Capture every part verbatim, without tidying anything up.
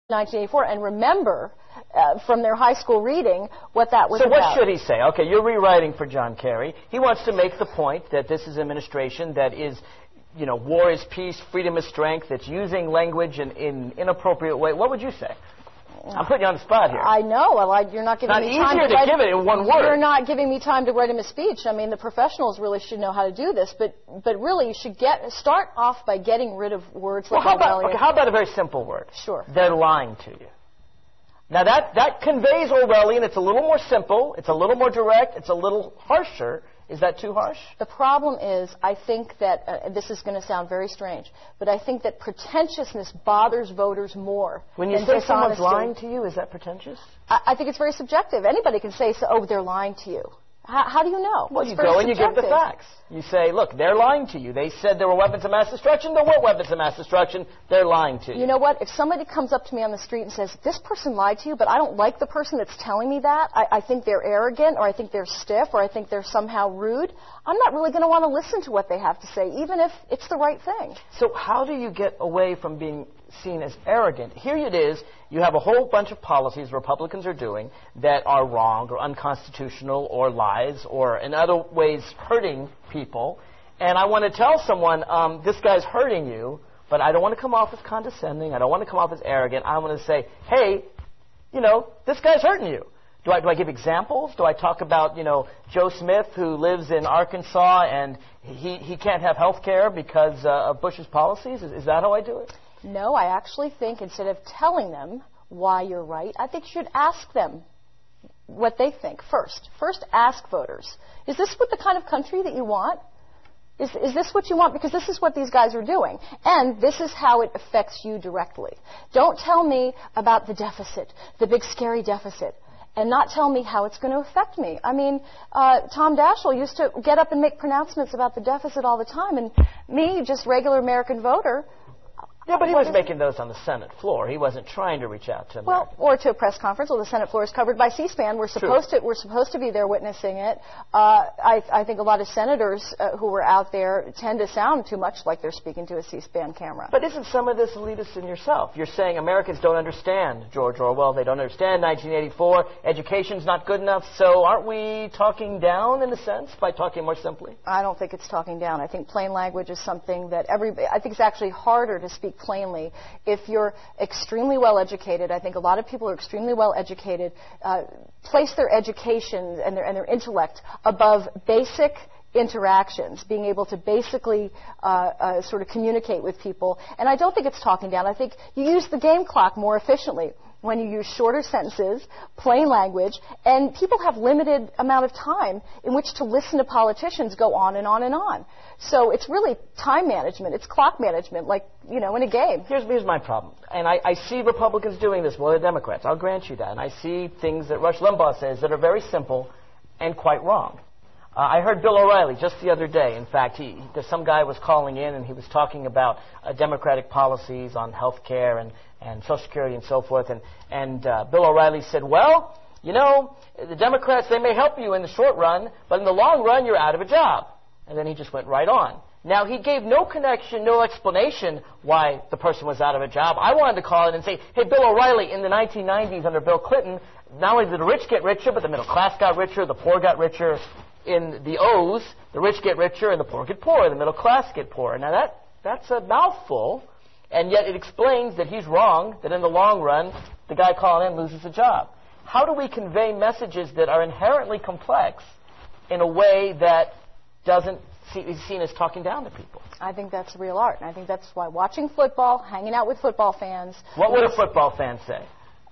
nineteen eighty-four and remember uh, from their high school reading what that was so about. So what should he say? Okay, you're rewriting for John Kerry. He wants to make the point that this is an administration that is, you know, war is peace, freedom is strength. It's using language in in inappropriate way. What would you say? I'm putting you on the spot here. I know. Well, I, you're not giving it's me not time easier to, to write, give it in one word. You're not giving me time to write him a speech. I mean, the professionals really should know how to do this. But but really, you should get start off by getting rid of words well, like how about, Orwellian. Okay, how about a very simple word? Sure. They're lying to you. Now, that, that conveys Orwellian. It's a little more simple. It's a little more direct. It's a little harsher. Is that too harsh? The problem is, I think that, uh, this is going to sound very strange, but I think that pretentiousness bothers voters more When you than say dishonesty. someone's lying to you, is that pretentious? I, I think it's very subjective. Anybody can say, so, oh, they're lying to you. How, how do you know? Well, it's you very go and you give the subjective. facts. You say, look, they're lying to you. They said there were weapons of mass destruction. There weren't weapons of mass destruction. They're lying to you. You know what? If somebody comes up to me on the street and says, this person lied to you, but I don't like the person that's telling me that, I, I think they're arrogant, or I think they're stiff, or I think they're somehow rude, I'm not really going to want to listen to what they have to say, even if it's the right thing. So how do you get away from being seen as arrogant? Here it is. You have a whole bunch of policies Republicans are doing that are wrong or unconstitutional or lies or in other ways hurting people. And I want to tell someone, um, this guy's hurting you, but I don't want to come off as condescending. I don't want to come off as arrogant. I want to say, hey, you know, this guy's hurting you. Do I, do I give examples? Do I talk about, you know, Joe Smith who lives in Arkansas and he, he can't have health care because uh, of Bush's policies? Is, is that how I do it? No, I actually think instead of telling them why you're right, I think you should ask them what they think first. First, ask voters, is this what the kind of country that you want? Is, is this what you want? Because this is what these guys are doing. And this is how it affects you directly. Don't tell me about the deficit, the big scary deficit, and not tell me how it's going to affect me. I mean, uh, Tom Daschle used to get up and make pronouncements about the deficit all the time, and me, just regular American voter, yeah, but he was making those on the Senate floor. He wasn't trying to reach out to Americans. Well, or to a press conference. Well, the Senate floor is covered by C-SPAN. We're supposed True. to we're supposed to be there witnessing it. Uh, I, I think a lot of senators uh, who were out there tend to sound too much like they're speaking to a C-SPAN camera. But isn't some of this elitist in yourself? You're saying Americans don't understand George Orwell. They don't understand nineteen eighty-four. Education's not good enough. So aren't we talking down in a sense by talking more simply? I don't think it's talking down. I think plain language is something that everybody. I think it's actually harder to speak plainly if you're extremely well educated. I think a lot of people who are extremely well educated uh, place their education and their and their intellect above basic interactions, being able to basically uh, uh, sort of communicate with people. And I don't think it's talking down. I think you use the game clock more efficiently when you use shorter sentences, plain language, and people have limited amount of time in which to listen to politicians go on and on and on. So it's really time management. It's clock management, like, you know, in a game. Here's, here's my problem. And I, I see Republicans doing this more than Democrats. I'll grant you that. And I see things that Rush Limbaugh says that are very simple and quite wrong. Uh, I heard Bill O'Reilly just the other day. In fact, he, he, some guy was calling in and he was talking about uh, Democratic policies on health care and, and Social Security and so forth. And, and uh, Bill O'Reilly said, well, you know, the Democrats, they may help you in the short run, but in the long run, you're out of a job. And then he just went right on. Now, he gave no connection, no explanation why the person was out of a job. I wanted to call in and say, hey, Bill O'Reilly, in the nineteen nineties under Bill Clinton, not only did the rich get richer, but the middle class got richer, the poor got richer. In the O's, the rich get richer and the poor get poorer, the middle class get poorer. Now, that that's a mouthful, and yet it explains that he's wrong, that in the long run, the guy calling in loses a job. How do we convey messages that are inherently complex in a way that doesn't see, is seen as talking down to people? I think that's real art, and I think that's why watching football, hanging out with football fans... What would a football fan say?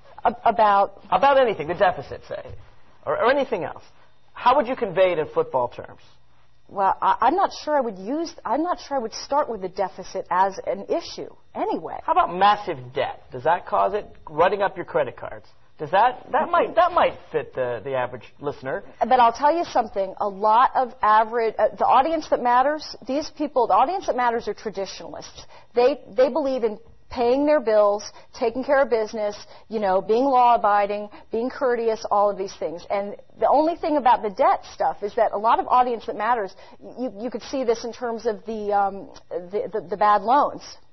About... About anything, the deficit, say, or, or anything else. How would you convey it in football terms? Well, I, I'm not sure I would use, I'm not sure I would start with the deficit as an issue anyway. How about massive debt? Does that cause it? Running up your credit cards. Does that, that might, that might fit the, the average listener. But I'll tell you something, a lot of average, uh, the audience that matters, these people, the audience that matters are traditionalists. They, they believe in paying their bills, taking care of business, you know, being law-abiding, being courteous, all of these things. And the only thing about the debt stuff is that a lot of audience that matters, you, you could see this in terms of the, um, the, the, the bad loans.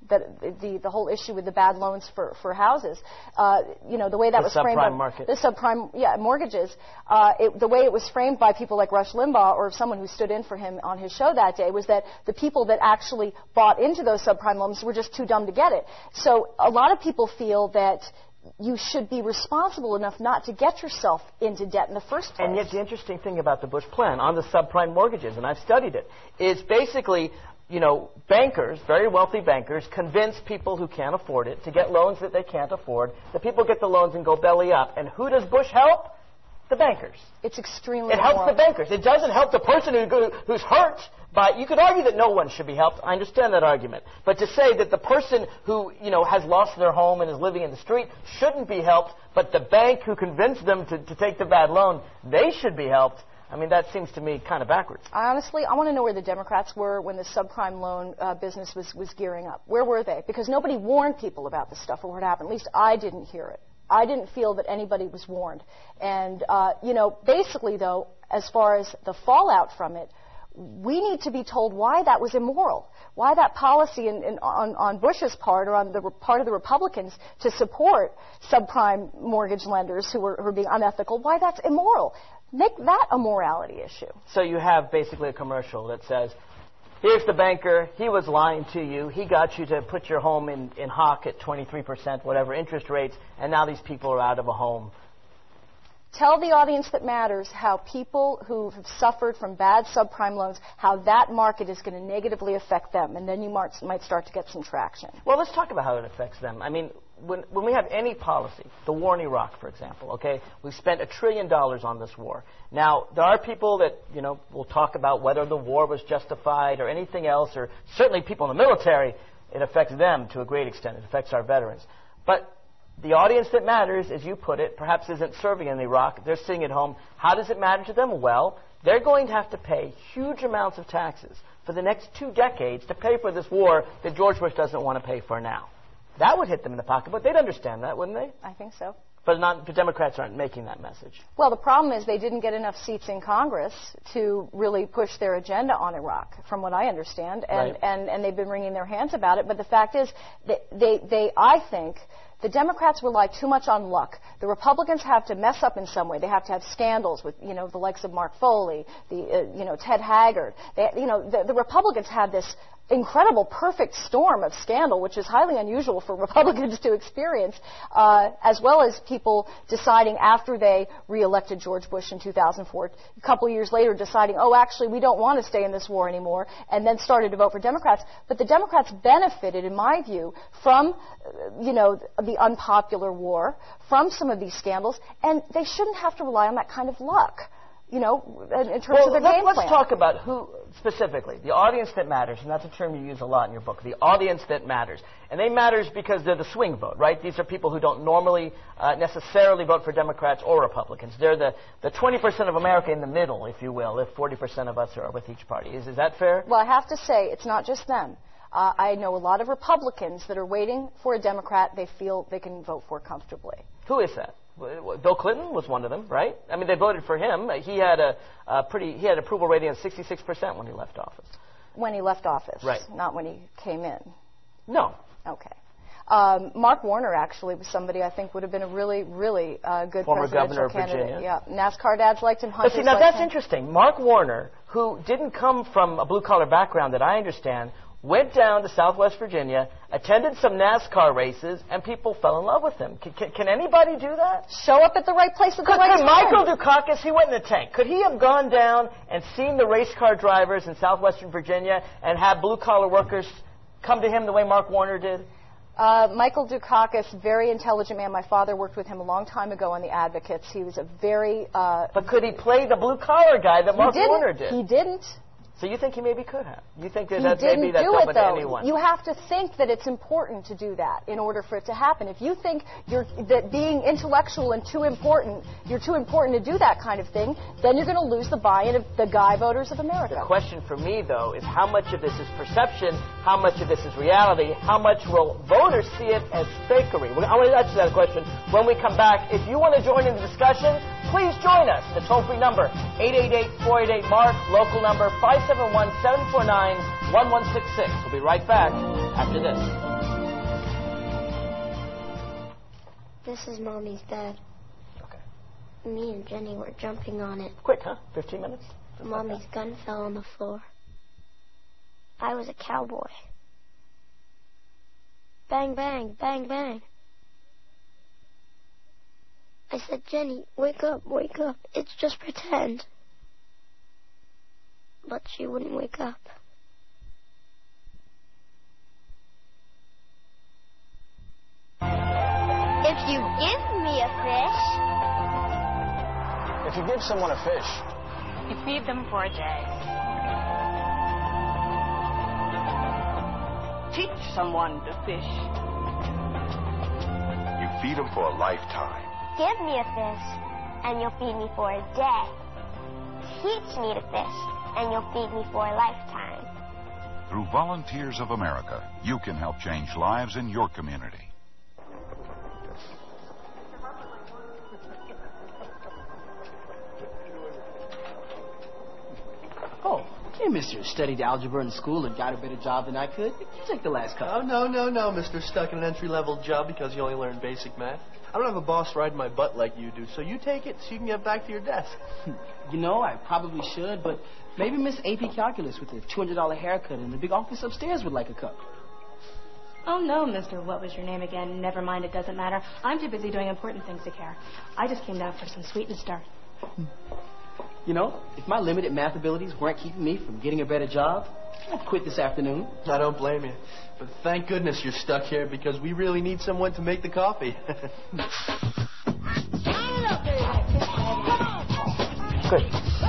that the the whole issue with the bad loans for for houses, uh, you know, the way that the was framed by market. the subprime yeah mortgages, uh, it, the way it was framed by people like Rush Limbaugh or someone who stood in for him on his show that day was that the people that actually bought into those subprime loans were just too dumb to get it. So a lot of people feel that you should be responsible enough not to get yourself into debt in the first place. And yet the interesting thing about the Bush plan on the subprime mortgages, and I've studied it, is basically, you know, bankers, very wealthy bankers, convince people who can't afford it to get loans that they can't afford. The people get the loans and go belly up. And who does Bush help? The bankers. It's extremely It helps immoral. the bankers. It doesn't help the person who go, who's hurt. But you could argue that no one should be helped. I understand that argument. But to say that the person who, you know, has lost their home and is living in the street shouldn't be helped, but the bank who convinced them to, to take the bad loan, they should be helped, I mean, that seems to me kind of backwards. I honestly, I want to know where the Democrats were when the subprime loan uh, business was, was gearing up. Where were they? Because nobody warned people about this stuff or what happened. At least I didn't hear it. I didn't feel that anybody was warned. And, uh, you know, basically, though, as far as the fallout from it, we need to be told why that was immoral, why that policy in, in, on, on Bush's part or on the part of the Republicans to support subprime mortgage lenders who are, who are being unethical, why that's immoral. Make that a morality issue. So you have basically a commercial that says, here's the banker, he was lying to you, he got you to put your home in, in Hawk at twenty-three percent, whatever interest rates, and now these people are out of a home. Tell the audience that matters how people who have suffered from bad subprime loans, how that market is going to negatively affect them, and then you might, might start to get some traction. Well, let's talk about how it affects them. I mean, when, when we have any policy, the war in Iraq, for example, okay, we've spent a trillion dollars on this war. Now, there are people that, you know, will talk about whether the war was justified or anything else, or certainly people in the military, it affects them to a great extent. It affects our veterans. But the audience that matters, as you put it, perhaps isn't serving in Iraq. They're sitting at home. How does it matter to them? Well, they're going to have to pay huge amounts of taxes for the next two decades to pay for this war that George Bush doesn't want to pay for now. That would hit them in the pocketbook. They'd understand that, wouldn't they? I think so. But not, the Democrats aren't making that message. Well, the problem is they didn't get enough seats in Congress to really push their agenda on Iraq, from what I understand, and, Right. and, and they've been wringing their hands about it. But the fact is, they, they, they I think, the Democrats rely too much on luck. The Republicans have to mess up in some way. They have to have scandals with, you know, the likes of Mark Foley, the, uh, you know, Ted Haggard. They, you know, the, the Republicans have this incredible perfect storm of scandal, which is highly unusual for Republicans to experience, uh, as well as people deciding after they reelected George Bush in two thousand four, a couple of years later deciding, oh, actually, we don't want to stay in this war anymore, and then started to vote for Democrats. But the Democrats benefited, in my view, from, uh, you know, the unpopular war, from some of these scandals, and they shouldn't have to rely on that kind of luck, you know, in, in terms well, of their let, game let's plan. talk about who, specifically, the audience that matters, and that's a term you use a lot in your book, the audience that matters. And they matters because they're the swing vote, right? These are people who don't normally uh, necessarily vote for Democrats or Republicans. They're the, the twenty percent of America in the middle, if you will, if forty percent of us are with each party. Is, is that fair? Well, I have to say, it's not just them. Uh, I know a lot of Republicans that are waiting for a Democrat they feel they can vote for comfortably. Who is that? Bill Clinton was one of them, right? I mean, they voted for him. He had a, a pretty he had approval rating of sixty-six percent when he left office. When he left office, right? Not when he came in. No. Okay. Um, Mark Warner actually was somebody I think would have been a really, really uh, good Former presidential governor of candidate. Virginia. Yeah, NASCAR dads liked him. But see, now liked that's him. interesting. Mark Warner, who didn't come from a blue-collar background that I understand, went down to Southwest Virginia, attended some NASCAR races, and people fell in love with him. Can, can, can anybody do that? Show up at the right place at the Could, right could time. Michael Dukakis, he went in the tank, could he have gone down and seen the race car drivers in southwestern Virginia and have blue-collar workers come to him the way Mark Warner did? Uh, Michael Dukakis, very intelligent man. My father worked with him a long time ago on the Advocates. He was a very... Uh, but could he play the blue-collar guy that Mark Warner did? He didn't. So you think he maybe could have? You think that he that's didn't maybe that's do open it, though. to anyone? You have to think that it's important to do that in order for it to happen. If you think you're, that being intellectual and too important, you're too important to do that kind of thing, then you're going to lose the buy-in of the guy voters of America. The question for me, though, is how much of this is perception, how much of this is reality, how much will voters see it as fakery? I want to answer that question when we come back. If you want to join in the discussion, please join us. The toll-free number, eight eight eight, four eight eight, M A R K, local number five seven one, seven four nine, one one six six. We'll be right back after this. This is Mommy's bed. Okay. Me and Jenny were jumping on it. Quick, huh? Fifteen minutes? Just Mommy's like gun fell on the floor. I was a cowboy. Bang, bang, bang, bang. I said, Jenny, wake up, wake up. It's just pretend. But she wouldn't wake up. If you give me a fish... If you give someone a fish... You feed them for a day. Teach someone to fish. You feed them for a lifetime. Give me a fish, and you'll feed me for a day. Teach me to fish, and you'll feed me for a lifetime. Through Volunteers of America, you can help change lives in your community. Oh, hey, mister, studied algebra in school and got a better job than I could. You take the last couple. Oh, no, no, no, mister. Stuck in an entry-level job because you only learned basic math. I don't have a boss riding my butt like you do, so you take it so you can get back to your desk. You know, I probably should, but maybe Miss A P Calculus with a two hundred dollar haircut in the big office upstairs would like a cup. Oh, no, mister. What was your name again? Never mind, it doesn't matter. I'm too busy doing important things to care. I just came down for some sweet and start. You know, if my limited math abilities weren't keeping me from getting a better job, I'd quit this afternoon. I don't blame you. But thank goodness you're stuck here because we really need someone to make the coffee. Good.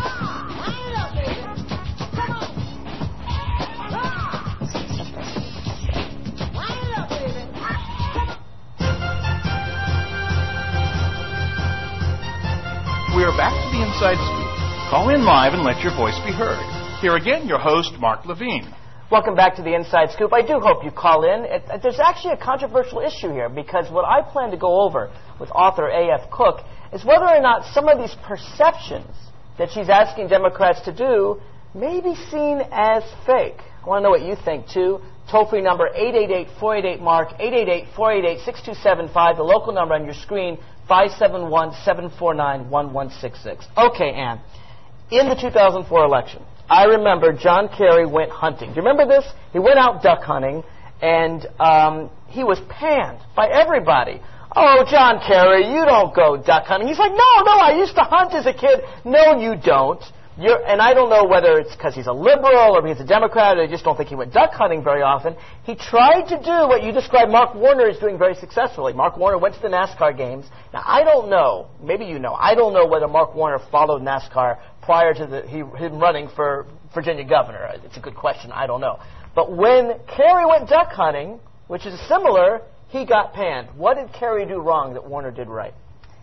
We are back to the Inside Scoop. Call in live and let your voice be heard. Here again, your host, Mark Levine. Welcome back to the Inside Scoop. I do hope you call in. It, it, there's actually a controversial issue here because what I plan to go over with author A F Cook is whether or not some of these perceptions that she's asking Democrats to do may be seen as fake. I want to know what you think, too. Toll-free number eight eight eight, four eight eight, MARK, eight eight eight, four eight eight, six two seven five. The local number on your screen, five seven one, seven four nine, one one six six. Okay, Ann. In the two thousand four election, I remember John Kerry went hunting. Do you remember this? He went out duck hunting, and um, he was panned by everybody. Oh, John Kerry, you don't go duck hunting. He's like, no, no, I used to hunt as a kid. No, you don't. You're, and I don't know whether it's because he's a liberal or he's a Democrat, or I just don't think he went duck hunting very often. He tried to do what you described Mark Warner is doing very successfully. Mark Warner went to the NASCAR games. Now, I don't know, maybe you know, I don't know whether Mark Warner followed NASCAR prior to the, he, him running for Virginia governor. It's a good question. I don't know. But when Kerry went duck hunting, which is similar, he got panned. What did Kerry do wrong that Warner did right?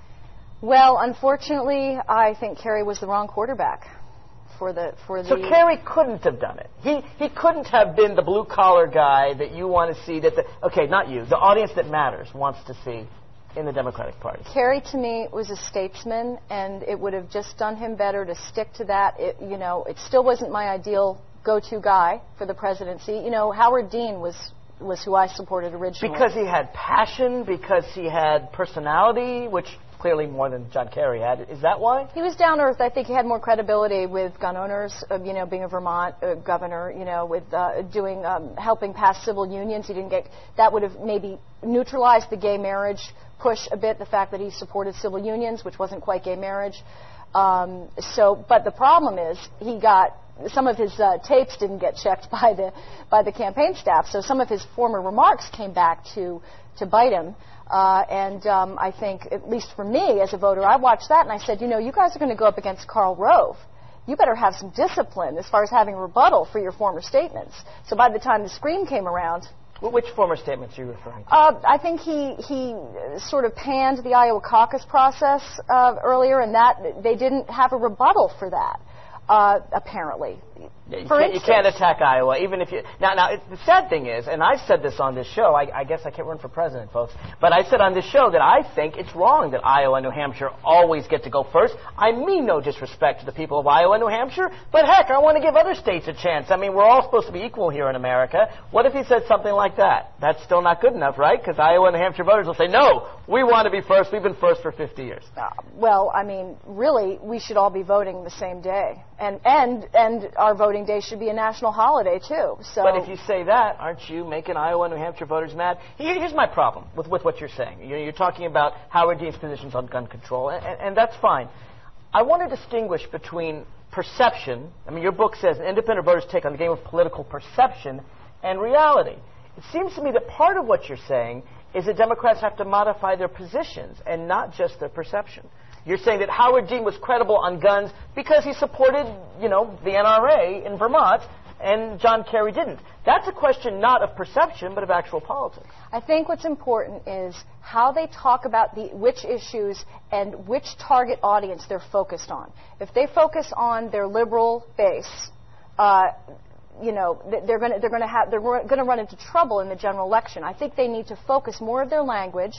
Well, unfortunately, I think Kerry was the wrong quarterback. For the, for the so Kerry couldn't have done it. He he couldn't have been the blue-collar guy that you want to see, that the, okay, not you, the audience that matters wants to see in the Democratic Party. Kerry, to me, was a statesman, and it would have just done him better to stick to that. It, you know, it still wasn't my ideal go-to guy for the presidency. You know, Howard Dean was was who I supported originally. Because he had passion, because he had personality, which clearly more than John Kerry had. Is that why? He was down to earth. I think he had more credibility with gun owners, uh, you know, being a Vermont uh, governor, you know, with uh, doing, um, helping pass civil unions. He didn't get, that would have maybe neutralized the gay marriage push a bit, the fact that he supported civil unions, which wasn't quite gay marriage. Um, so, but the problem is he got, some of his uh, tapes didn't get checked by the by the campaign staff, so some of his former remarks came back to to bite him. Uh, and um, I think, at least for me as a voter, I watched that and I said, you know, you guys are going to go up against Karl Rove. You better have some discipline as far as having rebuttal for your former statements. So by the time the scream came around... Which former statements are you referring to? Uh, I think he, he sort of panned the Iowa caucus process uh, earlier, and that they didn't have a rebuttal for that. uh, apparently. Yeah, you, For can't, you instance, can't attack Iowa, even if you... Now, now it, the sad thing is, and I've said this on this show, I, I guess I can't run for president, folks, but I said on this show that I think it's wrong that Iowa and New Hampshire always get to go first. I mean no disrespect to the people of Iowa and New Hampshire, but heck, I want to give other states a chance. I mean, we're all supposed to be equal here in America. What if he said something like that? That's still not good enough, right? Because Iowa and New Hampshire voters will say, no, we want to be first. We've been first for fifty years. Uh, well, I mean, really, we should all be voting the same day. And, and, and our voting day should be a national holiday, too. So. But if you say that, aren't you making Iowa and New Hampshire voters mad? Here, here's my problem with, with what you're saying. You're, you're talking about Howard Dean's positions on gun control, and, and, and that's fine. I want to distinguish between perception. I mean, your book says independent voters take on the game of political perception and reality. It seems to me that part of what you're saying is that Democrats have to modify their positions and not just their perception. You're saying that Howard Dean was credible on guns because he supported, you know, the N R A in Vermont, and John Kerry didn't. That's a question not of perception, but of actual politics. I think what's important is how they talk about the which issues and which target audience they're focused on. If they focus on their liberal base, uh, you know, they're going to they're going to have they're going to run into trouble in the general election. I think they need to focus more of their language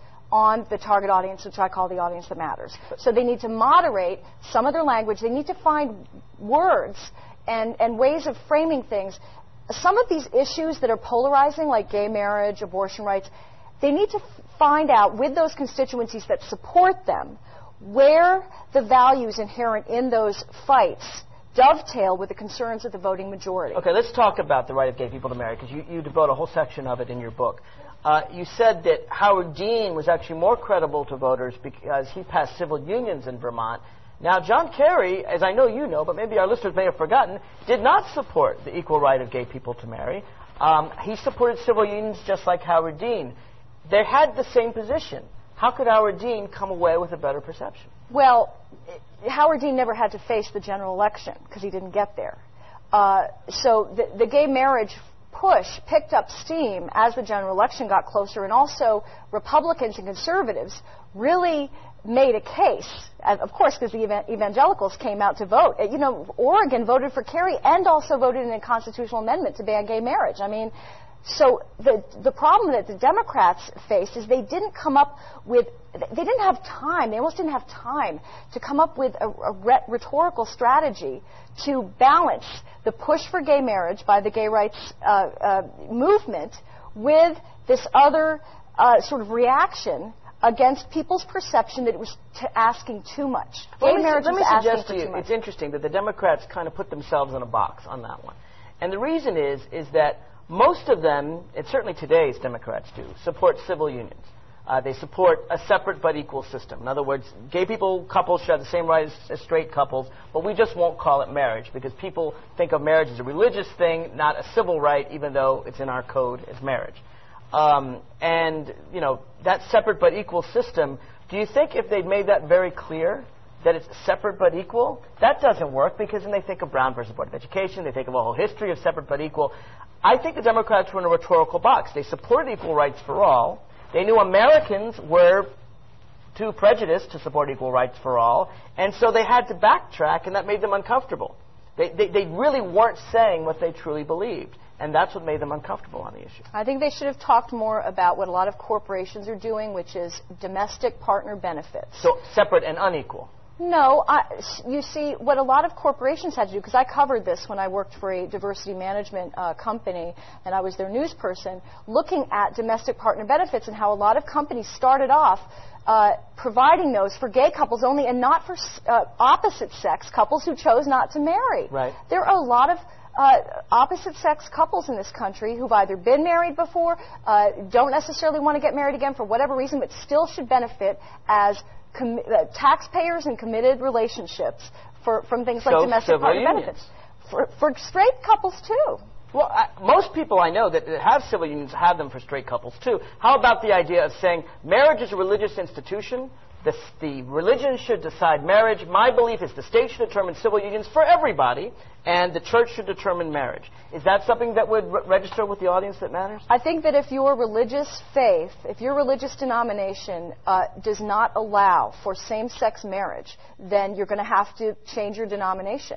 on the target audience, which I call the audience that matters. So they need to moderate some of their language. They need to find words and, and ways of framing things. Some of these issues that are polarizing, like gay marriage, abortion rights, they need to f- find out with those constituencies that support them where the values inherent in those fights dovetail with the concerns of the voting majority. Okay, let's talk about the right of gay people to marry, because you, you devote a whole section of it in your book. Uh, you said that Howard Dean was actually more credible to voters because he passed civil unions in Vermont. Now, John Kerry, as I know you know, but maybe our listeners may have forgotten, did not support the equal right of gay people to marry. Um, he supported civil unions just like Howard Dean. They had the same position. How could Howard Dean come away with a better perception? Well, Howard Dean never had to face the general election because he didn't get there. Uh, so the, the gay marriage push picked up steam as the general election got closer, and also Republicans and conservatives really made a case, of course, because the evangelicals came out to vote. You know, Oregon voted for Kerry and also voted in a constitutional amendment to ban gay marriage. I mean, so the the problem that the Democrats faced is they didn't come up with, they didn't have time, they almost didn't have time to come up with a, a rhetorical strategy to balance the push for gay marriage by the gay rights uh, uh, movement with this other uh, sort of reaction against people's perception that it was t- asking too much. Well, gay let me, marriage let me was asking suggest for to you, too much. it's interesting that the Democrats kind of put themselves in a box on that one. And the reason is, is that most of them, and certainly today's Democrats do, support civil unions. Uh, they support a separate but equal system. In other words, gay people, couples should have the same rights as straight couples, but we just won't call it marriage because people think of marriage as a religious thing, not a civil right, even though it's in our code as marriage. Um, and, you know, that separate but equal system, do you think if they'd made that very clear, that it's separate but equal, that doesn't work because then they think of Brown versus Board of Education, they think of a whole history of separate but equal. I think the Democrats were in a rhetorical box. They supported equal rights for all. They knew Americans were too prejudiced to support equal rights for all, and so they had to backtrack, and that made them uncomfortable. They, they, they really weren't saying what they truly believed, and that's what made them uncomfortable on the issue. I think they should have talked more about what a lot of corporations are doing, which is domestic partner benefits. So separate and unequal. No, I, you see, what a lot of corporations had to do, because I covered this when I worked for a diversity management uh, company, and I was their news person, looking at domestic partner benefits and how a lot of companies started off uh, providing those for gay couples only and not for uh, opposite-sex couples who chose not to marry. Right. There are a lot of uh, opposite-sex couples in this country who've either been married before, uh, don't necessarily want to get married again for whatever reason, but still should benefit as Com- uh, taxpayers and committed relationships for, from things so like domestic partner unions. benefits. For, for straight couples, too. Well, I, most people I know that, that have civil unions have them for straight couples, too. How about the idea of saying marriage is a religious institution? The, the religion should decide marriage. My belief is the state should determine civil unions for everybody, and the church should determine marriage. Is that something that would re- register with the audience that matters? I think that if your religious faith, if your religious denomination uh, does not allow for same-sex marriage, then you're going to have to change your denomination.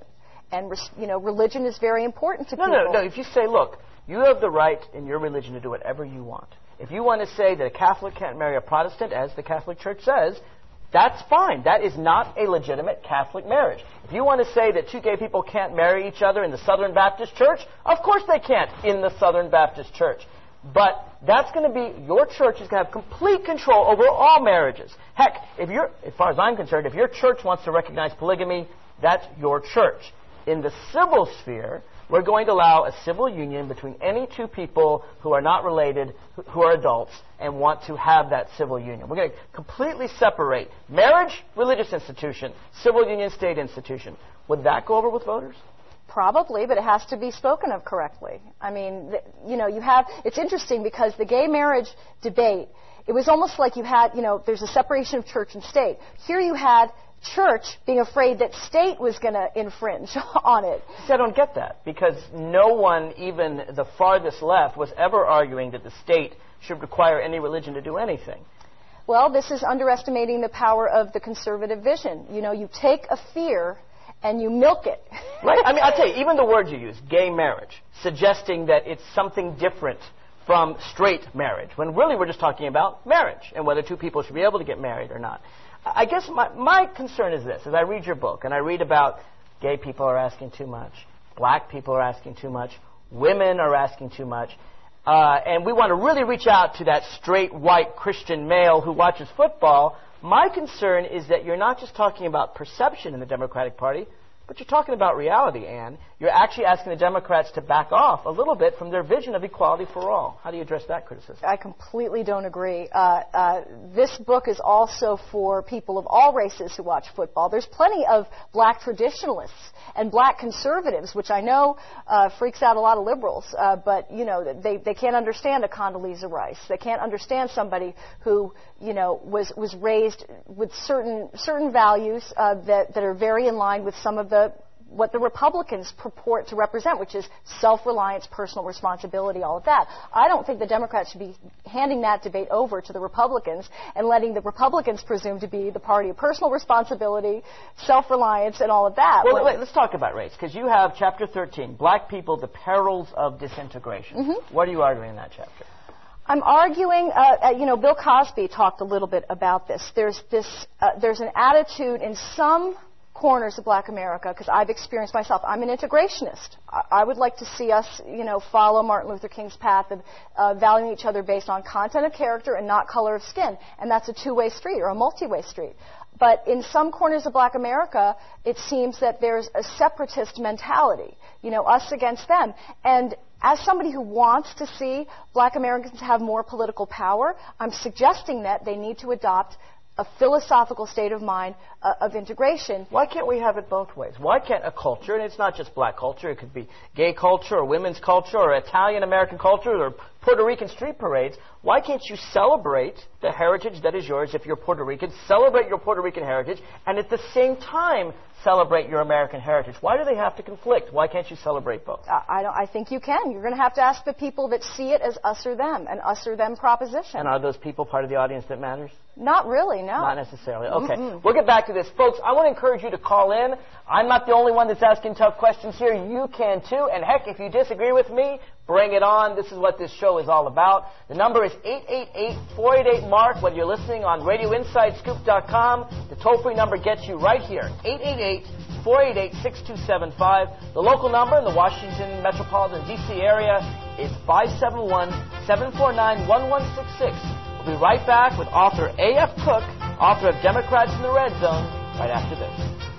And, you know, religion is very important to no, people. No, no, no. If you say, look, you have the right in your religion to do whatever you want. If you want to say that a Catholic can't marry a Protestant, as the Catholic Church says, that's fine. That is not a legitimate Catholic marriage. If you want to say that two gay people can't marry each other in the Southern Baptist Church, of course they can't in the Southern Baptist Church. But that's going to be, your church is going to have complete control over all marriages. Heck, if you're, as far as I'm concerned, if your church wants to recognize polygamy, that's your church. In the civil sphere, we're going to allow a civil union between any two people who are not related, who are adults, and want to have that civil union. We're going to completely separate marriage, religious institution, civil union, state institution. Would that go over with voters? Probably, but it has to be spoken of correctly. I mean, the, you know, you have, it's interesting because the gay marriage debate, it was almost like you had, you know, there's a separation of church and state. Here you had church being afraid that state was going to infringe on it. See, I don't get that, because no one, even the farthest left, was ever arguing that the state should require any religion to do anything. Well, this is underestimating the power of the conservative vision. You know, you take a fear and you milk it. Right. I mean, I'll tell you, even the words you use, gay marriage, suggesting that it's something different from straight marriage, when really we're just talking about marriage and whether two people should be able to get married or not. I guess my, my concern is this. As I read your book and I read about gay people are asking too much, black people are asking too much, women are asking too much, uh, and we want to really reach out to that straight, white Christian male who watches football, my concern is that you're not just talking about perception in the Democratic Party, but you're talking about reality, Ann. You're actually asking the Democrats to back off a little bit from their vision of equality for all. How do you address that criticism? I completely don't agree. Uh, uh, this book is also for people of all races who watch football. There's plenty of black traditionalists and black conservatives, which I know uh, freaks out a lot of liberals, uh, but, you know, they, they can't understand a Condoleezza Rice. They can't understand somebody who, you know, was, was raised with certain, certain values uh, that, that are very in line with some of the what the Republicans purport to represent, which is self-reliance, personal responsibility, all of that. I don't think the Democrats should be handing that debate over to the Republicans and letting the Republicans presume to be the party of personal responsibility, self-reliance, and all of that. Well, wait, let's talk about race, because you have Chapter thirteen, Black People, the Perils of Disintegration. Mm-hmm. What are you arguing in that chapter? I'm arguing, uh, uh, you know, Bill Cosby talked a little bit about this. There's this, uh, there's an attitude in some corners of black America, because I've experienced myself. I'm an integrationist. I, I would like to see us, you know, follow Martin Luther King's path of uh, valuing each other based on content of character and not color of skin. And that's a two-way street or a multi-way street. But in some corners of black America, it seems that there's a separatist mentality, you know, us against them. And as somebody who wants to see black Americans have more political power, I'm suggesting that they need to adopt a philosophical state of mind uh, of integration. Why can't we have it both ways? Why can't a culture, and it's not just black culture, it could be gay culture or women's culture or Italian-American culture or Puerto Rican street parades, why can't you celebrate the heritage that is yours if you're Puerto Rican, celebrate your Puerto Rican heritage, and at the same time celebrate your American heritage? Why do they have to conflict? Why can't you celebrate both? Uh, I, don't, I think you can. You're going to have to ask the people that see it as us or them, an us or them proposition. And are those people part of the audience that matters? Not really, no. Not necessarily. Okay. Mm-mm. We'll get back to this. Folks, I want to encourage you to call in. I'm not the only one that's asking tough questions here. You can too. And heck, if you disagree with me, bring it on. This is what this show is all about. The number is eight eight eight, four eight eight, MARK, whether you're listening on radio inside scoop dot com. The toll-free number gets you right here, eight eight eight, four eight eight, six two seven five. The local number in the Washington metropolitan D C area is five seven one, seven four nine, one one six six. We'll be right back with author A F Cook, author of Democrats in the Red Zone, right after this.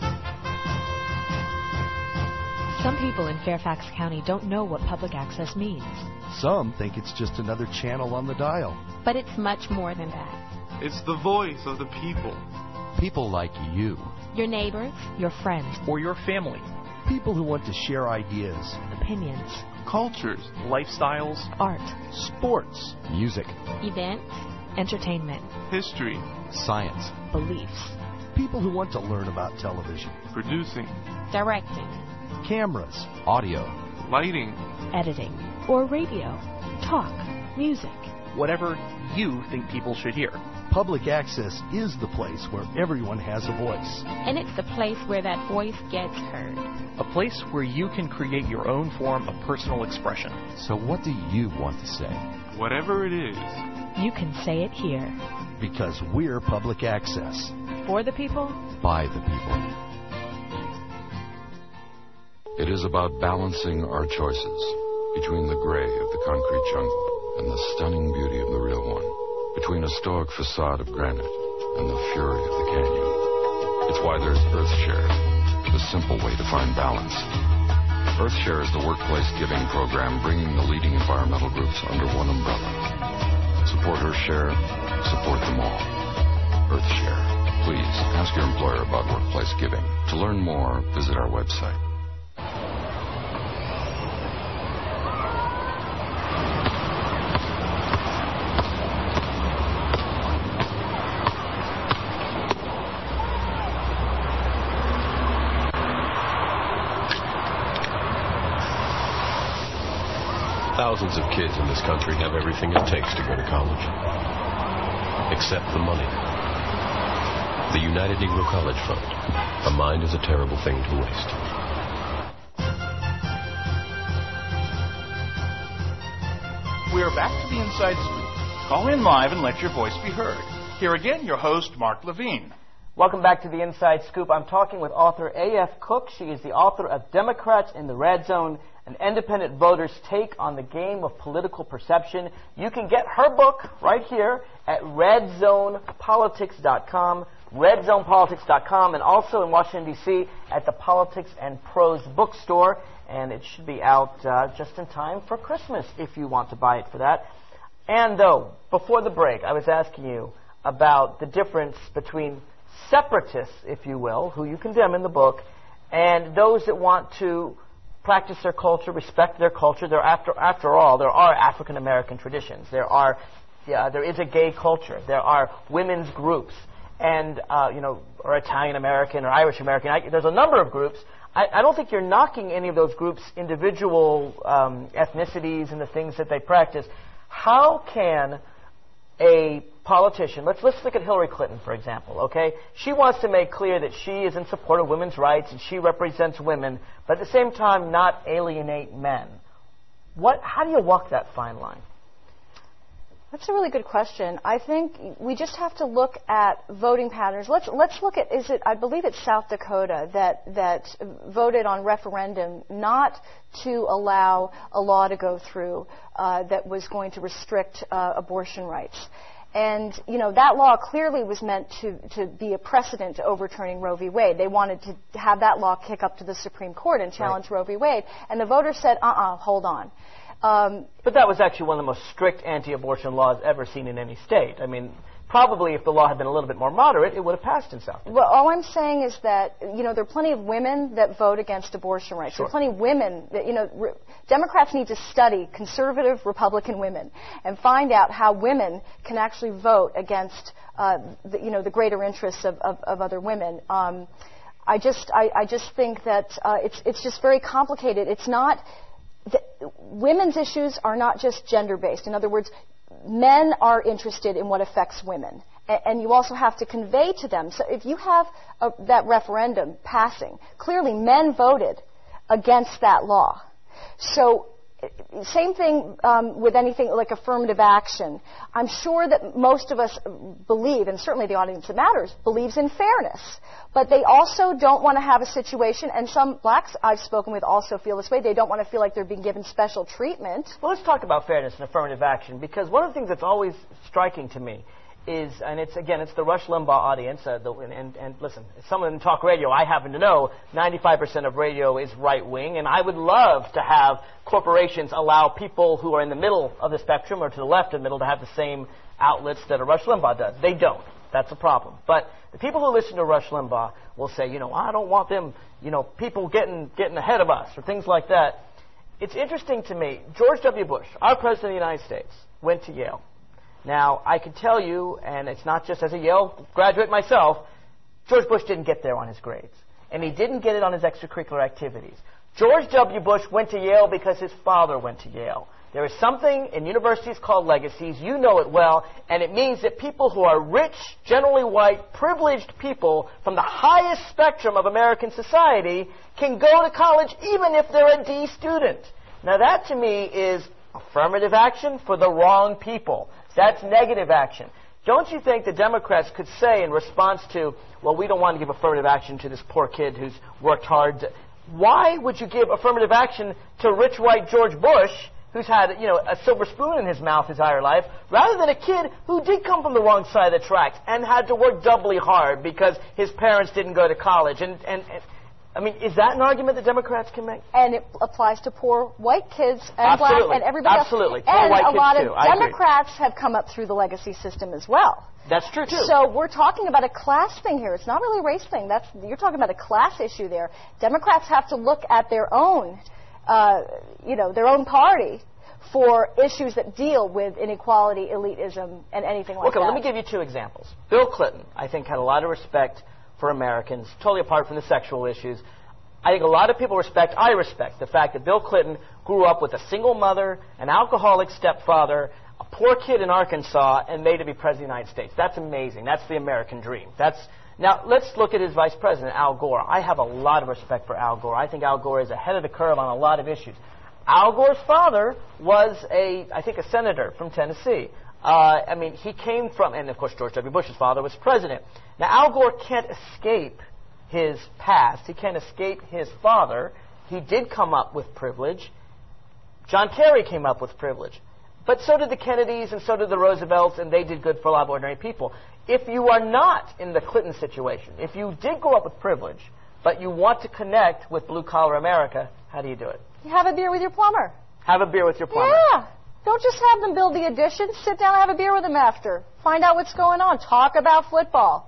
Some people in Fairfax County don't know what public access means. Some think it's just another channel on the dial. But it's much more than that. It's the voice of the people. People like you. Your neighbors, your friends. Or your family. People who want to share ideas. Opinions. Cultures. Lifestyles. Art. Sports. Music. Events. Entertainment. History. Science. Beliefs. People who want to learn about television. Producing. Directing. Cameras. Audio. Lighting. Editing. Or radio. Talk. Music. Whatever you think people should hear. Public access is the place where everyone has a voice. And it's the place where that voice gets heard. A place where you can create your own form of personal expression. So what do you want to say? Whatever it is. You can say it here. Because we're public access. For the people. By the people. It is about balancing our choices between the gray of the concrete jungle and the stunning beauty of the real one, between a stoic facade of granite and the fury of the canyon. It's why there's EarthShare, the simple way to find balance. EarthShare is the workplace giving program bringing the leading environmental groups under one umbrella. Support EarthShare, support them all. EarthShare. Please ask your employer about workplace giving. To learn more, visit our website. Thousands of kids in this country have everything it takes to go to college, except the money. The United Negro College Fund. A mind is a terrible thing to waste. We are back to the Inside Scoop. Call in live and let your voice be heard. Here again, your host, Mark Levine. Welcome back to the Inside Scoop. I'm talking with author A F Cook. She is the author of Democrats in the Red Zone, an independent voter's take on the game of political perception. You can get her book right here at red zone politics dot com, red zone politics dot com, and also in Washington, D C at the Politics and Prose bookstore. And it should be out uh, just in time for Christmas if you want to buy it for that. And though, before the break, I was asking you about the difference between separatists, if you will, who you condemn in the book, and those that want to practice their culture, respect their culture. There, after after all, there are African American traditions. There are, yeah, there is a gay culture. There are women's groups, and uh, you know, or Italian American or Irish American. I, there's a number of groups. I, I don't think you're knocking any of those groups' individual um, ethnicities and the things that they practice. How can a politician, let's let's look at Hillary Clinton, for example, okay? She wants to make clear that she is in support of women's rights and she represents women, but at the same time not alienate men. What? How do you walk that fine line? That's a really good question. I think we just have to look at voting patterns. Let's let's look at, is it, I believe it's South Dakota that that voted on referendum not to allow a law to go through uh, that was going to restrict uh, abortion rights. And, you know, that law clearly was meant to, to be a precedent to overturning Roe v. Wade. They wanted to have that law kick up to the Supreme Court and challenge right. Roe v. Wade. And the voters said, uh-uh, hold on. Um, but that was actually one of the most strict anti-abortion laws ever seen in any state. I mean, probably if the law had been a little bit more moderate, it would have passed in South Dakota. Well, all I'm saying is that, you know, there are plenty of women that vote against abortion rights. Sure. There are plenty of women that, you know, re- Democrats need to study conservative Republican women and find out how women can actually vote against, uh, the, you know, the greater interests of, of, of other women. Um, I just, I, I just think that uh, it's, it's just very complicated. It's not. The, women's issues are not just gender-based. In other words, men are interested in what affects women. A- and you also have to convey to them. So if you have a, that referendum passing, clearly men voted against that law. So same thing um, with anything like affirmative action. I'm sure that most of us believe, and certainly the audience that matters, believes in fairness. But they also don't want to have a situation, and some blacks I've spoken with also feel this way, they don't want to feel like they're being given special treatment. Well, let's talk about fairness and affirmative action, because one of the things that's always striking to me is, and it's, again, it's the Rush Limbaugh audience, uh, the, and, and, and listen, as someone in talk radio, I happen to know ninety-five percent of radio is right-wing, and I would love to have corporations allow people who are in the middle of the spectrum or to the left of the middle to have the same outlets that a Rush Limbaugh does. They don't. That's a problem. But the people who listen to Rush Limbaugh will say, you know, I don't want them, you know, people getting getting ahead of us or things like that. It's interesting to me, George W. Bush, our President of the United States, went to Yale. Now, I can tell you, and it's not just as a Yale graduate myself, George Bush didn't get there on his grades. And he didn't get it on his extracurricular activities. George W. Bush went to Yale because his father went to Yale. There is something in universities called legacies. You know it well, and it means that people who are rich, generally white, privileged people from the highest spectrum of American society can go to college even if they're a D student. Now that to me is affirmative action for the wrong people. That's negative action. Don't you think the Democrats could say in response to, well, we don't want to give affirmative action to this poor kid who's worked hard. Why would you give affirmative action to rich white George Bush, who's had, you know, a silver spoon in his mouth his entire life, rather than a kid who did come from the wrong side of the tracks and had to work doubly hard because his parents didn't go to college? And, and, and I mean, is that an argument that Democrats can make? And it applies to poor white kids and Absolutely. black and everybody Absolutely. else. Poor And white a kids lot too. of I Democrats agree. have come up through the legacy system as well. That's true, too. So we're talking about a class thing here. It's not really a race thing. That's, you're talking about a class issue there. Democrats have to look at their own, uh, you know, their own party for issues that deal with inequality, elitism, and anything like okay, that. Okay, let me give you two examples. Bill Clinton, I think, had a lot of respect for Americans, totally apart from the sexual issues. I think a lot of people respect, I respect, the fact that Bill Clinton grew up with a single mother, an alcoholic stepfather, a poor kid in Arkansas, and made to be president of the United States. That's amazing. That's the American dream. That's Now, let's look at his vice president, Al Gore. I have a lot of respect for Al Gore. I think Al Gore is ahead of the curve on a lot of issues. Al Gore's father was, a, I think, a senator from Tennessee. Uh, I mean, he came from, and of course George W. Bush's father was president. Now, Al Gore can't escape his past. He can't escape his father. He did come up with privilege. John Kerry came up with privilege. But so did the Kennedys and so did the Roosevelts, and they did good for a lot of ordinary people. If you are not in the Clinton situation, if you did grow up with privilege, but you want to connect with blue-collar America, how do you do it? You have a beer with your plumber. Have a beer with your plumber. Yeah. Don't just have them build the addition. Sit down and have a beer with them after. Find out what's going on. Talk about football.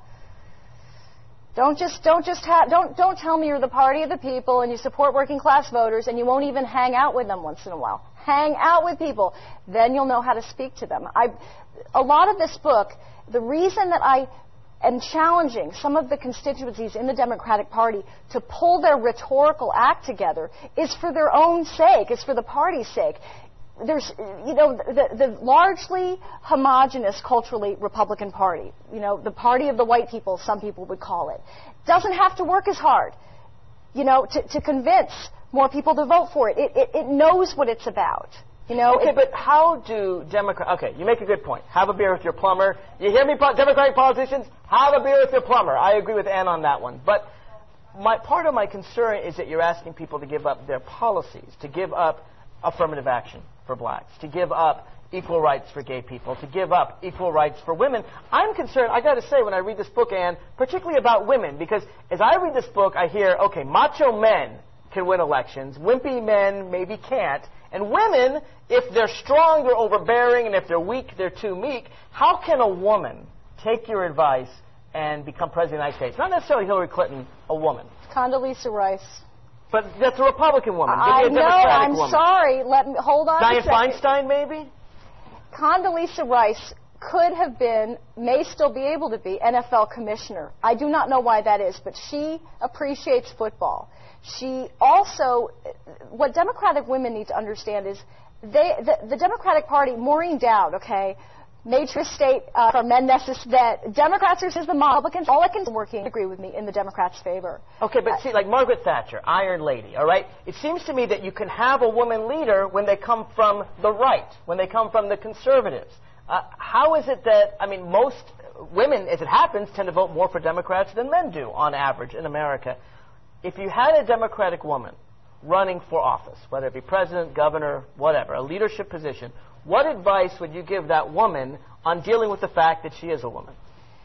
Don't just don't just have don't don't tell me you're the party of the people and you support working class voters and you won't even hang out with them once in a while. Hang out with people. Then you'll know how to speak to them. I a lot of this book, the reason that I am challenging some of the constituencies in the Democratic Party to pull their rhetorical act together is for their own sake. It's for the party's sake. There's, you know, the, the largely homogenous, culturally Republican Party, you know, the party of the white people, some people would call it, doesn't have to work as hard, you know, to, to convince more people to vote for it. It, it. it knows what it's about. You know, okay, it, but how do Democrats... Okay, you make a good point. Have a beer with your plumber. You hear me, Democratic politicians? Have a beer with your plumber. I agree with Ann on that one. But my, part of my concern is that you're asking people to give up their policies, to give up affirmative action for blacks, to give up equal rights for gay people, to give up equal rights for women. I'm concerned, I got to say, when I read this book, Ann, particularly about women, because as I read this book, I hear, okay, macho men can win elections, wimpy men maybe can't, and women, if they're strong, they're overbearing, and if they're weak, they're too meek. How can a woman take your advice and become president of the United States? Not necessarily Hillary Clinton, a woman. Condoleezza Rice. But that's a Republican woman. Give I me a know. Democratic I'm woman. sorry. Let me hold on. Dianne a second. Feinstein, maybe. Condoleezza Rice could have been, may still be able to be, N F L commissioner. I do not know why that is, but she appreciates football. She also, what Democratic women need to understand is, they, the, the Democratic Party, Maureen Dowd, okay, Matris State uh, from Mendes, that Democrats are just the Republicans. All I can working agree with me in the Democrats' favor. Okay, but uh, see, like Margaret Thatcher, Iron Lady, all right? It seems to me that you can have a woman leader when they come from the right, when they come from the conservatives. Uh, how is it that, I mean, most women, as it happens, tend to vote more for Democrats than men do on average in America. If you had a Democratic woman running for office, whether it be president, governor, whatever, a leadership position, what advice would you give that woman on dealing with the fact that she is a woman?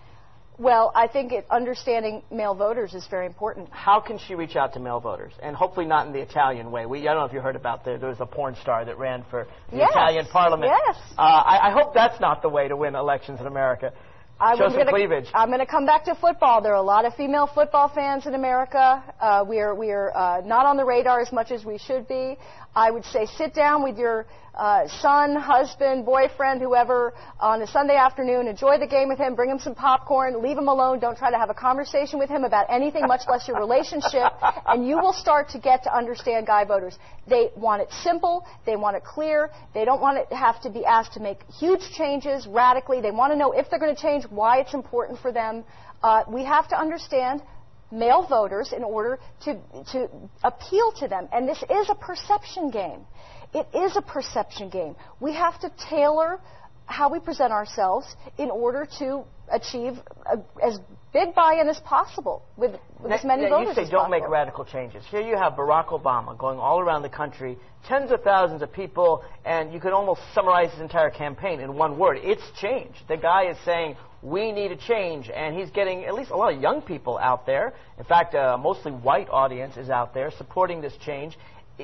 Well, I think it, understanding male voters is very important. How can she reach out to male voters? And hopefully not in the Italian way. We, I don't know if you heard about the, there was a porn star that ran for the yes. Italian parliament. Yes. Uh, I, I hope that's not the way to win elections in America. Show some gonna, cleavage. I'm going to come back to football. There are a lot of female football fans in America. Uh, we are we are uh, not on the radar as much as we should be. I would say sit down with your uh, son, husband, boyfriend, whoever, on a Sunday afternoon, enjoy the game with him, bring him some popcorn, leave him alone, don't try to have a conversation with him about anything, much less your relationship, and you will start to get to understand guy voters. They want it simple, they want it clear, they don't want it to have to be asked to make huge changes radically, they want to know if they're going to change, why it's important for them. Uh, we have to understand male voters in order to, to appeal to them. And this is a perception game. It is a perception game. We have to tailor how we present ourselves in order to achieve a, as big buy-in as possible with, with as many now, voters you say as don't possible. make radical changes. Here you have Barack Obama going all around the country, tens of thousands of people, and you could almost summarize his entire campaign in one word. It's change. The guy is saying, we need a change, and he's getting at least a lot of young people out there. In fact, a mostly white audience is out there supporting this change.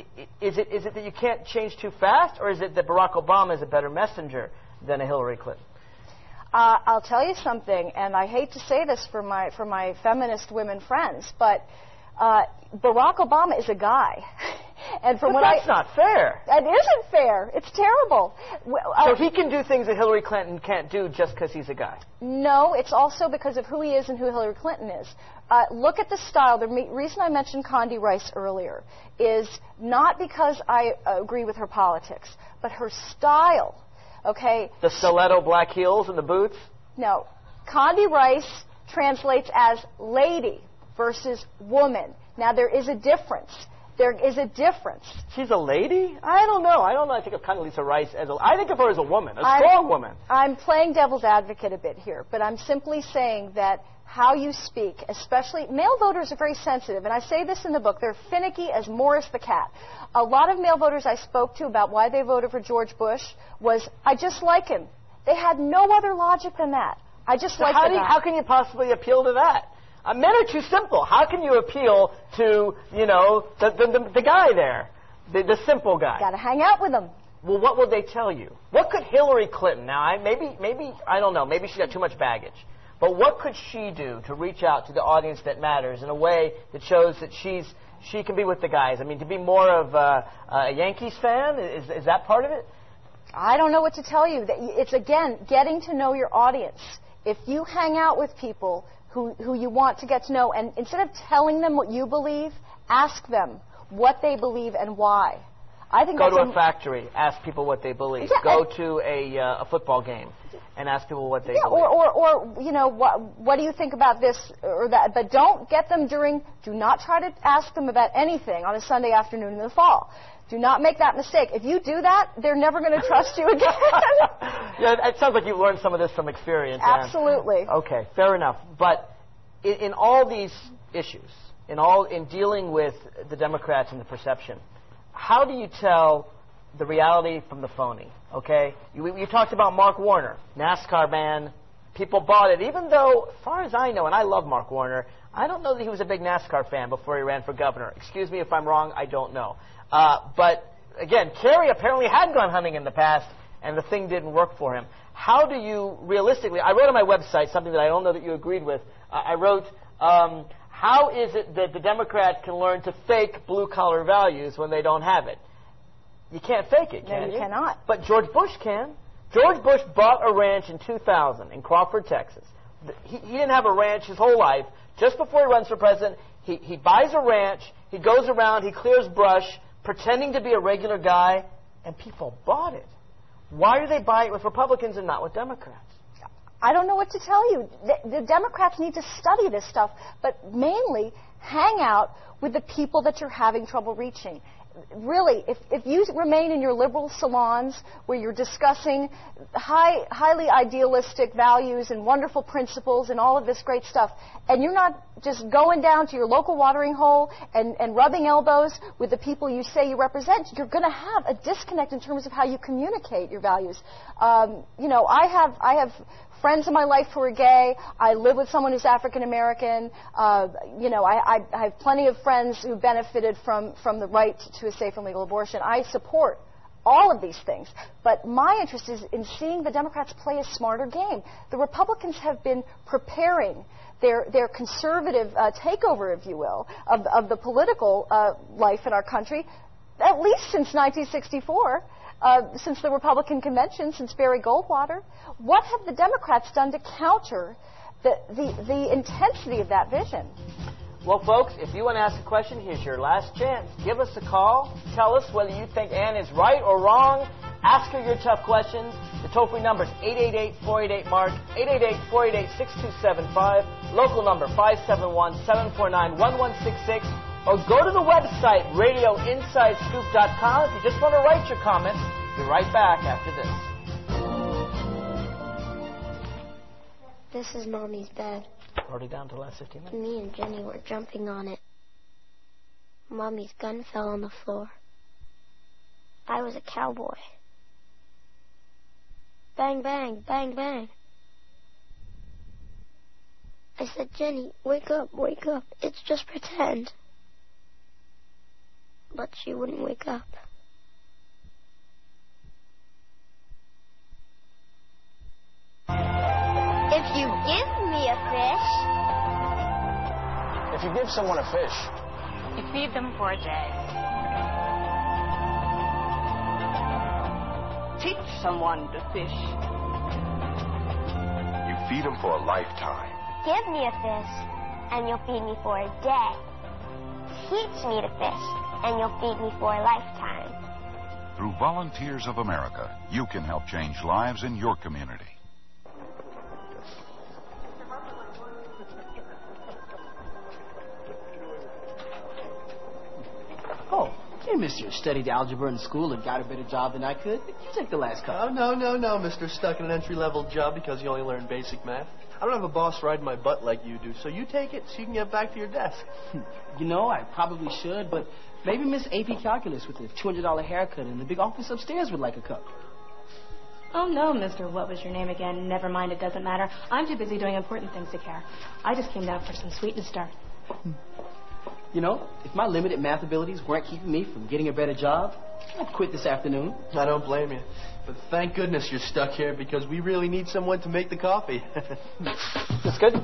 Is it, is it that you can't change too fast, or is it that Barack Obama is a better messenger than a Hillary Clinton? Uh, I'll tell you something, and I hate to say this for my for my feminist women friends, but uh, Barack Obama is a guy. And from but what that's I, not fair. It isn't fair. It's terrible. Uh, so he can do things that Hillary Clinton can't do just because he's a guy? No, it's also because of who he is and who Hillary Clinton is. Uh, look at the style. The me- reason I mentioned Condi Rice earlier is not because I uh, agree with her politics, but her style. Okay. The stiletto black heels and the boots? No. Condi Rice translates as lady versus woman. Now, there is a difference. There is a difference. She's a lady? I don't know. I don't know. I think of Condoleezza Rice as a... I think of her as a woman, a I'm, strong woman. I'm playing devil's advocate a bit here, but I'm simply saying that how you speak, especially... Male voters are very sensitive, and I say this in the book. They're finicky as Morris the cat. A lot of male voters I spoke to about why they voted for George Bush was, I just like him. They had no other logic than that. I just so like how the do you, guy. How can you possibly appeal to that? Uh, men are too simple. How can you appeal to, you know, the the, the, the guy there, the, the simple guy? Got to hang out with him. Well, what will they tell you? What could Hillary Clinton, now, I, maybe, maybe, I don't know, maybe she got too much baggage, but what could she do to reach out to the audience that matters in a way that shows that she's, she can be with the guys? I mean, to be more of a, a Yankees fan, is, is that part of it? I don't know what to tell you. It's, again, getting to know your audience. If you hang out with people who, who you want to get to know, and instead of telling them what you believe, ask them what they believe and why. I think Go that's to a, a factory, ask people what they believe. Yeah, Go to a, uh, a football game and ask people what they yeah, believe. Or, or, or, you know, what, what do you think about this or that? But don't get them during, do not try to ask them about anything on a Sunday afternoon in the fall. Do not make that mistake. If you do that, they're never going to trust you again. Yeah, it sounds like you've learned some of this from experience. Absolutely. Anne. Okay, fair enough. But in, in all these issues, in all in dealing with the Democrats and the perception, how do you tell the reality from the phony? Okay, you, you talked about Mark Warner, NASCAR man. People bought it, even though, as far as I know, and I love Mark Warner, I don't know that he was a big NASCAR fan before he ran for governor. Excuse me if I'm wrong, I don't know. Uh, but, again, Kerry apparently had gone hunting in the past, and the thing didn't work for him. How do you realistically... I wrote on my website something that I don't know that you agreed with. Uh, I wrote, um, how is it that the Democrats can learn to fake blue-collar values when they don't have it? You can't fake it, can no, you? you cannot. But George Bush can. George Bush bought a ranch in two thousand in Crawford, Texas. He, he didn't have a ranch his whole life. Just before he runs for president, he, he buys a ranch, he goes around, he clears brush, pretending to be a regular guy, and people bought it. Why do they buy it with Republicans and not with Democrats? I don't know what to tell you. The, the Democrats need to study this stuff, but mainly hang out with the people that you're having trouble reaching. Really, if, if you remain in your liberal salons where you're discussing high, highly idealistic values and wonderful principles and all of this great stuff, and you're not just going down to your local watering hole and, and rubbing elbows with the people you say you represent, you're going to have a disconnect in terms of how you communicate your values. Um, you know, I have, I have friends in my life who are gay. I live with someone who's African American. Uh, you know, I, I, I have plenty of friends who benefited from, from the right to a safe and legal abortion. I support all of these things. But my interest is in seeing the Democrats play a smarter game. The Republicans have been preparing their, their conservative uh, takeover, if you will, of, of the political uh, life in our country at least since nineteen sixty-four, uh, since the Republican convention, since Barry Goldwater. What have the Democrats done to counter the, the, the intensity of that vision? Well, folks, if you want to ask a question, here's your last chance. Give us a call. Tell us whether you think Ann is right or wrong. Ask her your tough questions. The toll-free number is eight eight eight, four eight eight, MARK, eight eight eight, four eight eight, six two seven five, local number five seven one, seven four nine, one one six six, or go to the website, radio inside scoop dot com. If you just want to write your comments, be right back after this. This is Mommy's bed. Already down to the last fifteen minutes. Me and Jenny were jumping on it. Mommy's gun fell on the floor. I was a cowboy. Bang, bang, bang, bang. I said, Jenny, wake up, wake up. It's just pretend. But she wouldn't wake up. If you give me a fish... If you give someone a fish... You feed them for a day. Teach someone to fish. You feed them for a lifetime. Give me a fish, and you'll feed me for a day. Teach me to fish, and you'll feed me for a lifetime. Through Volunteers of America, you can help change lives in your community. Oh, hey, mister, studied algebra in school and got a better job than I could. You take the last couple. Oh, no, no, no, mister. Stuck in an entry-level job because you only learn basic math. I don't have a boss riding my butt like you do, so you take it so you can get back to your desk. You know, I probably should, but maybe Miss A P Calculus with the two hundred dollar haircut in the big office upstairs would like a cup. Oh, no, Mister What was your name again? Never mind, it doesn't matter. I'm too busy doing important things to care. I just came down for some sweet and start. You know, if my limited math abilities weren't keeping me from getting a better job, I'd quit this afternoon. I don't blame you. But thank goodness you're stuck here because we really need someone to make the coffee. That's good.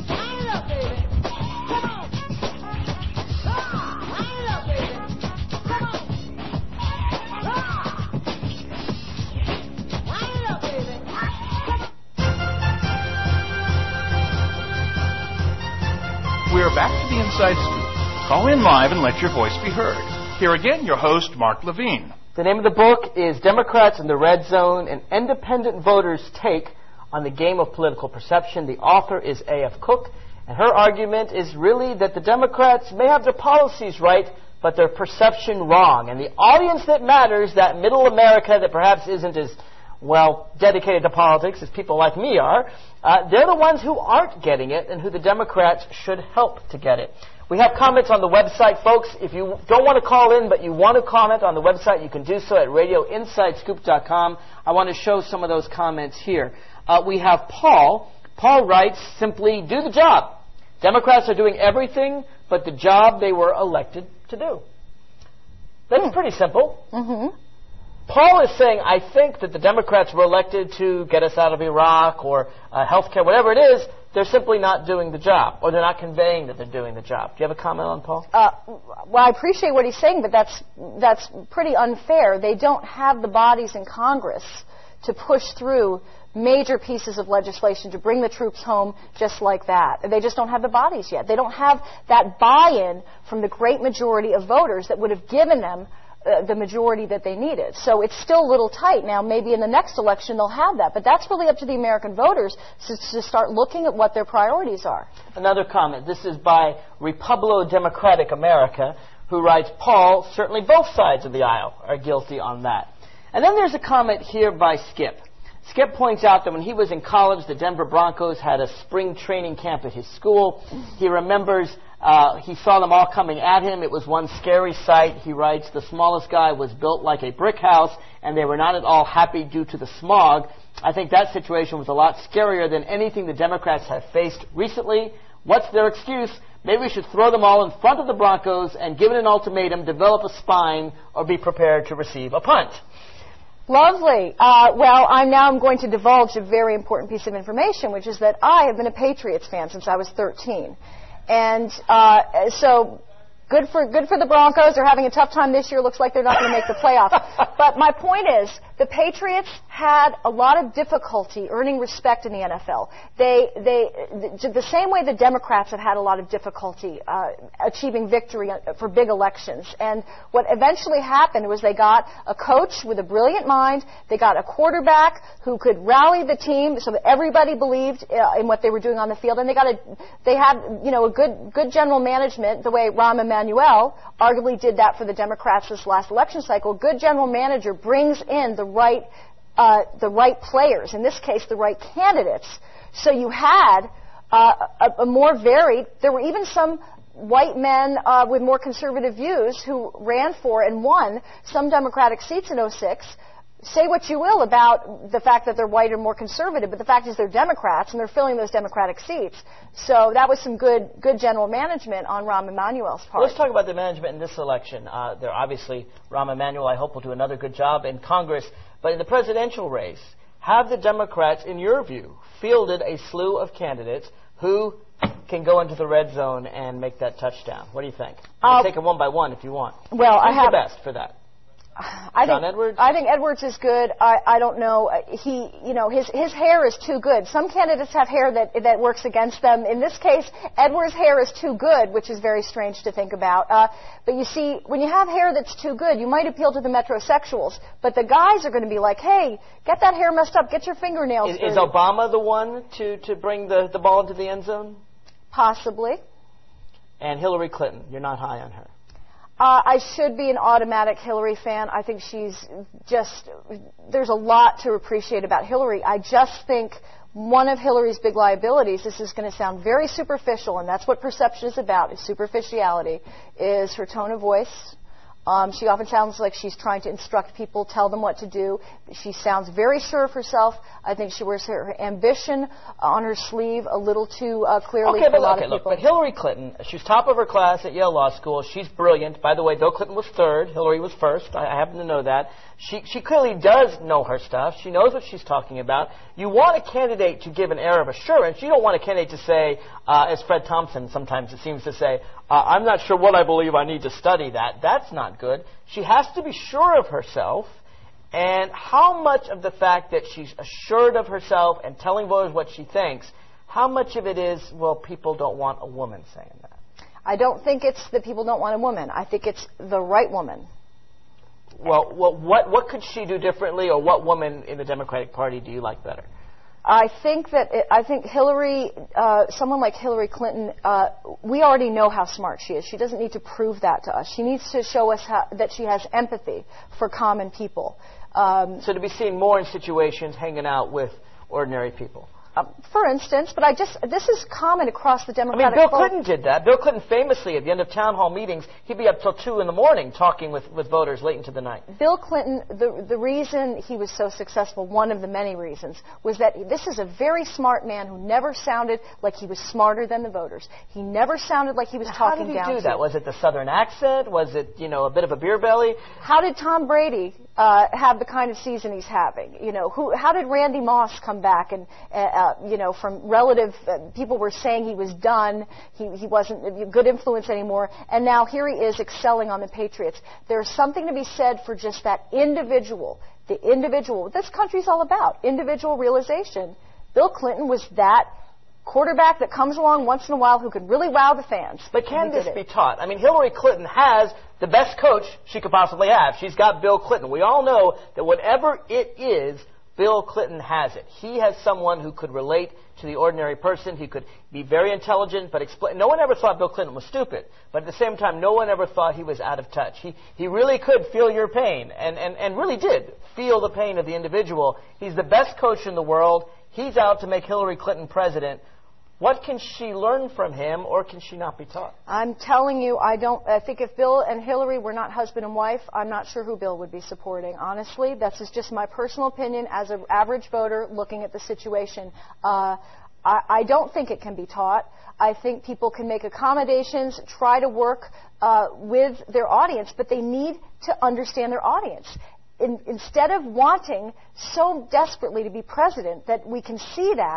We're back to the Inside Scoop. Call in live and let your voice be heard. Here again, your host, Mark Levine. The name of the book is Democrats in the Red Zone, an independent voter's take on the game of political perception. The author is A F Cook, and her argument is really that the Democrats may have their policies right, but their perception wrong. And the audience that matters, that middle America that perhaps isn't as, well, dedicated to politics as people like me are, uh, they're the ones who aren't getting it and who the Democrats should help to get it. We have comments on the website, folks. If you don't want to call in, but you want to comment on the website, you can do so at radio inside scoop dot com. I want to show some of those comments here. Uh, we have Paul. Paul writes, simply, do the job. Democrats are doing everything but the job they were elected to do. That's mm. pretty simple. Mm-hmm. Paul is saying, I think that the Democrats were elected to get us out of Iraq or uh, health care, whatever it is. They're simply not doing the job, or they're not conveying that they're doing the job. Do you have a comment on Paul? Uh, well, I appreciate what he's saying, but that's that's pretty unfair. They don't have the bodies in Congress to push through major pieces of legislation to bring the troops home just like that. They just don't have the bodies yet. They don't have that buy-in from the great majority of voters that would have given them Uh, the majority that they needed. So it's still a little tight. Now, maybe in the next election they'll have that. But that's really up to the American voters to, to start looking at what their priorities are. Another comment. This is by Republico Democratic America, who writes, Paul, certainly both sides of the aisle are guilty on that. And then there's a comment here by Skip. Skip points out that when he was in college, the Denver Broncos had a spring training camp at his school. He remembers uh, he saw them all coming at him. It was one scary sight. He writes, the smallest guy was built like a brick house, and they were not at all happy due to the smog. I think that situation was a lot scarier than anything the Democrats have faced recently. What's their excuse? Maybe we should throw them all in front of the Broncos and give it an ultimatum, develop a spine, or be prepared to receive a punt. Lovely. Uh, well, I'm now I'm going to divulge a very important piece of information, which is that I have been a Patriots fan since I was thirteen. And uh, so Good for good for the Broncos. They're having a tough time this year. Looks like they're not going to make the playoffs. But my point is, the Patriots had a lot of difficulty earning respect in the N F L. They they the, the same way the Democrats have had a lot of difficulty uh, achieving victory for big elections. And what eventually happened was they got a coach with a brilliant mind. They got a quarterback who could rally the team so that everybody believed uh, in what they were doing on the field. And they got a they had you know a good good general management, the way Rahm Emanuel arguably did that for the Democrats this last election cycle. Good general manager brings in the right uh, the right players, in this case the right candidates. So you had uh, a, a more varied, there were even some white men uh, with more conservative views who ran for and won some Democratic seats in oh six. Say what you will about the fact that they're white or more conservative, but the fact is they're Democrats and they're filling those Democratic seats. So that was some good good general management on Rahm Emanuel's part. Well, let's talk about the management in this election. Uh, they're obviously, Rahm Emanuel, I hope, will do another good job in Congress. But in the presidential race, have the Democrats, in your view, fielded a slew of candidates who can go into the red zone and make that touchdown? What do you think? You Uh, can take them one by one if you want. Well, Who's I have the best for that? I John think, Edwards? I think Edwards is good. I, I don't know. Uh, He, you know, his his hair is too good. Some candidates have hair that that works against them. In this case, Edwards' hair is too good, which is very strange to think about. Uh, but you see, when you have hair that's too good, you might appeal to the metrosexuals. But the guys are going to be like, hey, get that hair messed up. Get your fingernails Is, dirty. is Obama the one to, to bring the, the ball into the end zone? Possibly. And Hillary Clinton, you're not high on her. Uh, I should be an automatic Hillary fan. I think she's just, there's a lot to appreciate about Hillary. I just think one of Hillary's big liabilities, this is going to sound very superficial, and that's what perception is about, is superficiality, is her tone of voice. Um, she often sounds like she's trying to instruct people, tell them what to do. She sounds very sure of herself. I think she wears her ambition on her sleeve a little too uh, clearly Okay, for but a lot okay, of look, people. but Hillary Clinton, she's top of her class at Yale Law School. She's brilliant. By the way, Bill Clinton was third. Hillary was first. I, I happen to know that. She, she clearly does know her stuff. She knows what she's talking about. You want a candidate to give an air of assurance. You don't want a candidate to say, uh, as Fred Thompson sometimes it seems to say, uh, I'm not sure what I believe. I need to study that. That's not good. She has to be sure of herself. And how much of the fact that she's assured of herself and telling voters what she thinks, how much of it is, well, people don't want a woman saying that? I don't think it's that people don't want a woman. I think it's the right woman. Well, well, what what could she do differently, or what woman in the Democratic Party do you like better? I think that it, I think Hillary, uh, someone like Hillary Clinton, uh, we already know how smart she is. She doesn't need to prove that to us. She needs to show us how, that she has empathy for common people. Um, so to be seen more in situations hanging out with ordinary people. Uh, for instance, but I just, this is common across the Democratic I mean, Bill vote. Clinton did that. Bill Clinton famously, at the end of town hall meetings, he'd be up till two in the morning talking with, with voters late into the night. Bill Clinton, the, the reason he was so successful, one of the many reasons, was that this is a very smart man who never sounded like he was smarter than the voters. He never sounded like he was now, talking down. down How did he do to that? Was it the Southern accent? Was it, you know, a bit of a beer belly? How did Tom Brady uh, have the kind of season he's having? You know, who? How did Randy Moss come back and, uh, uh, you know, from relative, uh, people were saying he was done, he, he wasn't a good influence anymore, and now here he is excelling on the Patriots. There's something to be said for just that individual, the individual, what this country's all about, individual realization. Bill Clinton was that quarterback that comes along once in a while who could really wow the fans. But can this be taught? I mean, Hillary Clinton has the best coach she could possibly have. She's got Bill Clinton. We all know that whatever it is, Bill Clinton has it. He has someone who could relate to the ordinary person. He could be very intelligent, but explain. No one ever thought Bill Clinton was stupid, but at the same time, no one ever thought he was out of touch. He he really could feel your pain, and, and, and really did feel the pain of the individual. He's the best coach in the world. He's out to make Hillary Clinton president. What can she learn from him, or can she not be taught? I'm telling you, I don't. I think if Bill and Hillary were not husband and wife, I'm not sure who Bill would be supporting. Honestly, that's just my personal opinion as an average voter looking at the situation. Uh, I, I don't think it can be taught. I think people can make accommodations, try to work uh, with their audience, but they need to understand their audience. In, instead of wanting so desperately to be president that we can see that,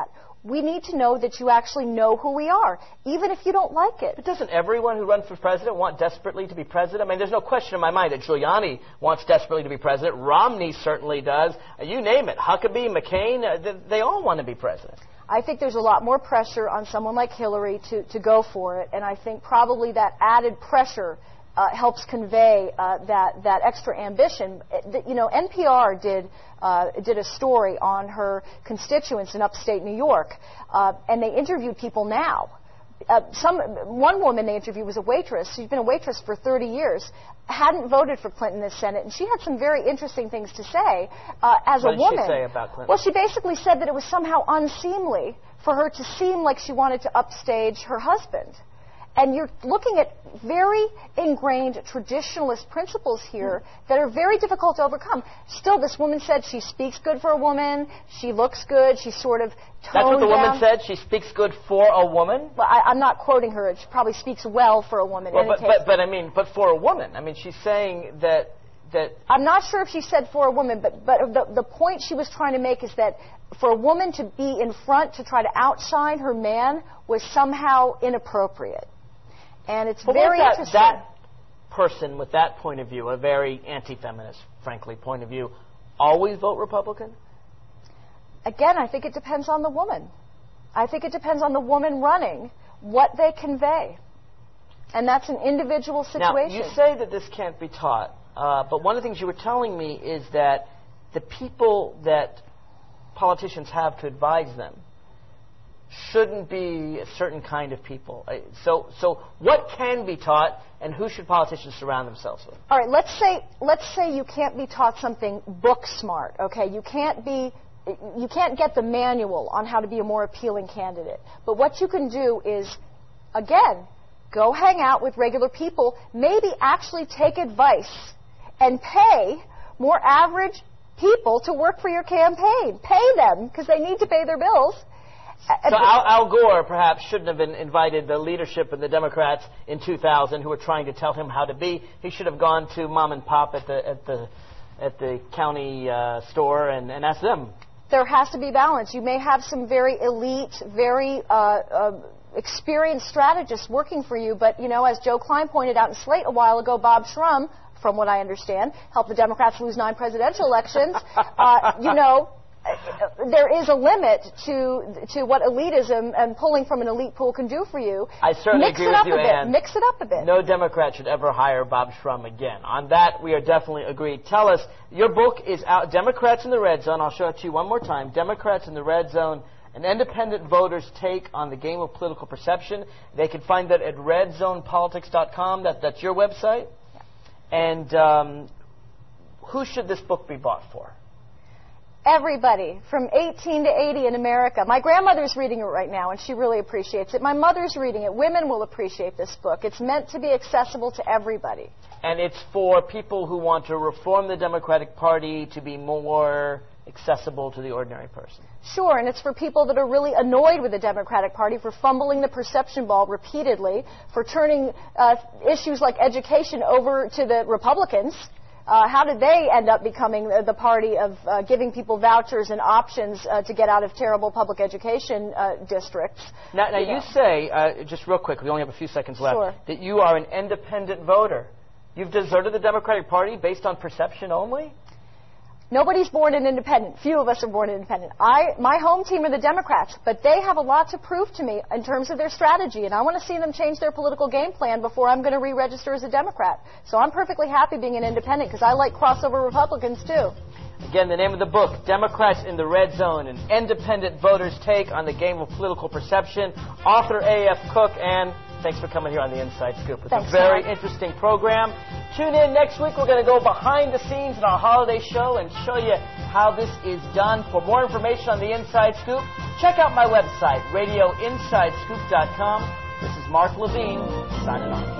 we need to know that you actually know who we are, even if you don't like it. But doesn't everyone who runs for president want desperately to be president? I mean, there's no question in my mind that Giuliani wants desperately to be president. Romney certainly does. Uh, you name it. Huckabee, McCain, uh, they, they all want to be president. I think there's a lot more pressure on someone like Hillary to, to go for it, and I think probably that added pressure Uh, helps convey uh, that that extra ambition. It, you know, N P R did uh, did a story on her constituents in upstate New York, uh, and they interviewed people now. Uh, some one woman they interviewed was a waitress. She's been a waitress for thirty years. Hadn't voted for Clinton in the Senate, and she had some very interesting things to say uh, as what a woman. What did she say about Clinton? Well, she basically said that it was somehow unseemly for her to seem like she wanted to upstage her husband. And you're looking at very ingrained traditionalist principles here that are very difficult to overcome. Still, this woman said she speaks good for a woman. She looks good. She's sort of toned That's what the down. woman said? She speaks good for a woman? Well, I, I'm not quoting her. She probably speaks well for a woman. Well, in but, any case. but, but, I mean, but for a woman. I mean, she's saying that... that I'm not sure if she said for a woman, but, but the, the point she was trying to make is that for a woman to be in front to try to outshine her man was somehow inappropriate. And it's but very that, interesting. That person with that point of view, a very anti-feminist, frankly, point of view, always vote Republican? Again, I think it depends on the woman. I think it depends on the woman running, what they convey. And that's an individual situation. Now, you say that this can't be taught, uh, but one of the things you were telling me is that the people that politicians have to advise them shouldn't be a certain kind of people. So, so what can be taught, and who should politicians surround themselves with? All right, let's say let's say you can't be taught something book smart. Okay, you can't be you can't get the manual on how to be a more appealing candidate. But what you can do is, again, go hang out with regular people. Maybe actually take advice and pay more average people to work for your campaign. Pay them because they need to pay their bills. So Al, Al Gore perhaps shouldn't have been invited the leadership of the Democrats in two thousand who were trying to tell him how to be. He should have gone to mom and pop at the at the at the county uh, store and, and asked them. There has to be balance. You may have some very elite, very uh, uh, experienced strategists working for you, but you know, as Joe Klein pointed out in Slate a while ago, Bob Shrum, from what I understand, helped the Democrats lose nine presidential elections. uh, you know. There is a limit to to what elitism and pulling from an elite pool can do for you. I certainly Mix agree it with up you, a bit. Ann. Mix it up a bit. No Democrat should ever hire Bob Shrum again. On that, we are definitely agreed. Tell us, your book is out, Democrats in the Red Zone. I'll show it to you one more time. Democrats in the Red Zone, an independent voter's take on the game of political perception. They can find that at red zone politics dot com. That, that's your website. Yeah. And um, who should this book be bought for? Everybody, from eighteen to eighty in America. My grandmother's reading it right now, and she really appreciates it. My mother's reading it. Women will appreciate this book. It's meant to be accessible to everybody. And it's for people who want to reform the Democratic Party to be more accessible to the ordinary person. Sure, and it's for people that are really annoyed with the Democratic Party for fumbling the perception ball repeatedly, for turning uh, issues like education over to the Republicans. Uh, how did they end up becoming the, the party of uh, giving people vouchers and options uh, to get out of terrible public education uh, districts? Now, now you, you know. say, uh, just real quick, we only have a few seconds left, sure. that you are an independent voter. You've deserted the Democratic Party based on perception only? Nobody's born an independent. Few of us are born independent. I, my home team are the Democrats, but they have a lot to prove to me in terms of their strategy, and I want to see them change their political game plan before I'm going to re-register as a Democrat. So I'm perfectly happy being an independent because I like crossover Republicans too. Again, the name of the book, Democrats in the Red Zone, an independent voter's take on the game of political perception. Author A F Cook, and thanks for coming here on the Inside Scoop. It's Thanks, a very Mark. interesting program. Tune in next week. We're going to go behind the scenes in our holiday show and show you how this is done. For more information on the Inside Scoop, check out my website, radio inside scoop dot com. This is Mark Levine, signing off.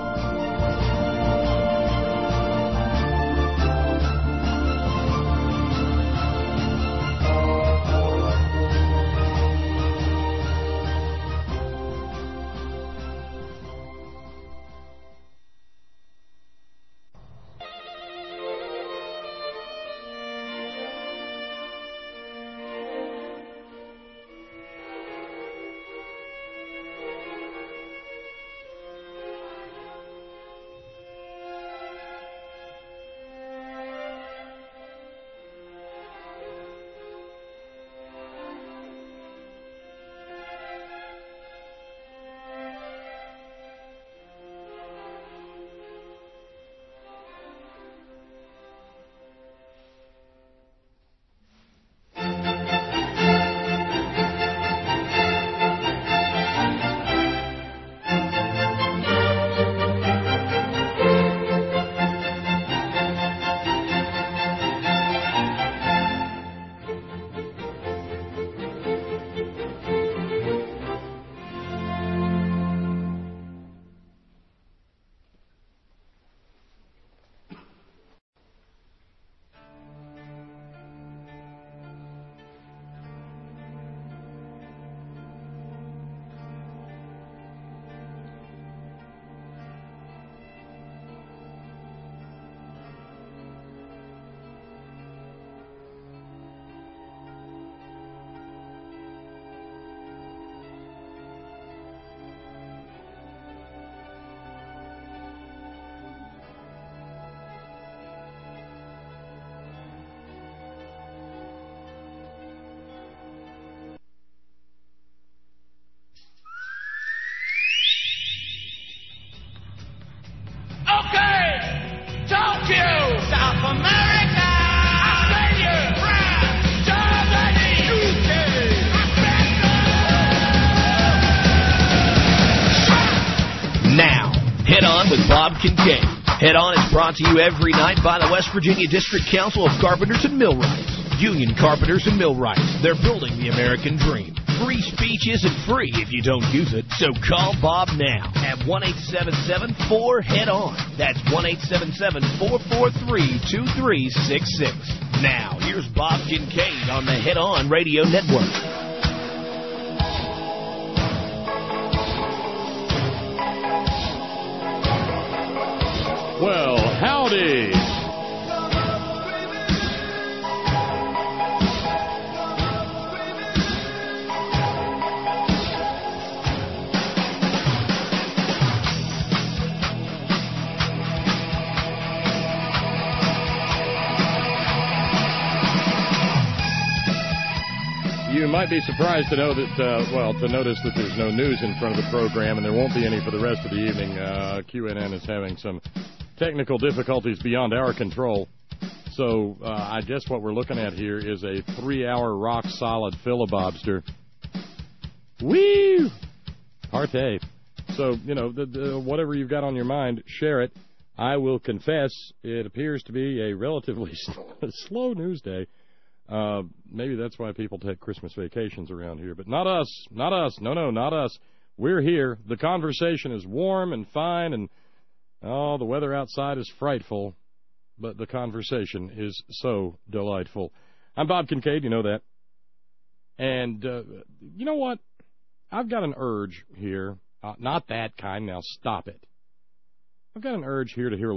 Now, Head On with Bob Kincaid. Head On is brought to you every night by the West Virginia District Council of Carpenters and Millwrights. Union Carpenters and Millwrights. They're building the American dream. Free speech isn't free if you don't use it, so call Bob now at one eight seven seven four head on. That's one eight seven seven four four three two three six six. Now, here's Bob Kincaid on the Head On Radio Network. Well, howdy. You might be surprised to know that, uh, well, to notice that there's no news in front of the program, and there won't be any for the rest of the evening. Uh, Q N N is having some technical difficulties beyond our control. So uh, I guess what we're looking at here is a three-hour rock-solid filibuster. Woo! Partay. So, you know, the, the, whatever you've got on your mind, share it. I will confess it appears to be a relatively slow news day. Uh, maybe that's why people take Christmas vacations around here. But not us. Not us. No, no, not us. We're here. The conversation is warm and fine, and, oh, the weather outside is frightful, but the conversation is so delightful. I'm Bob Kincaid. You know that. And uh, you know what? I've got an urge here. Uh, not that kind. Now stop it. I've got an urge here to hear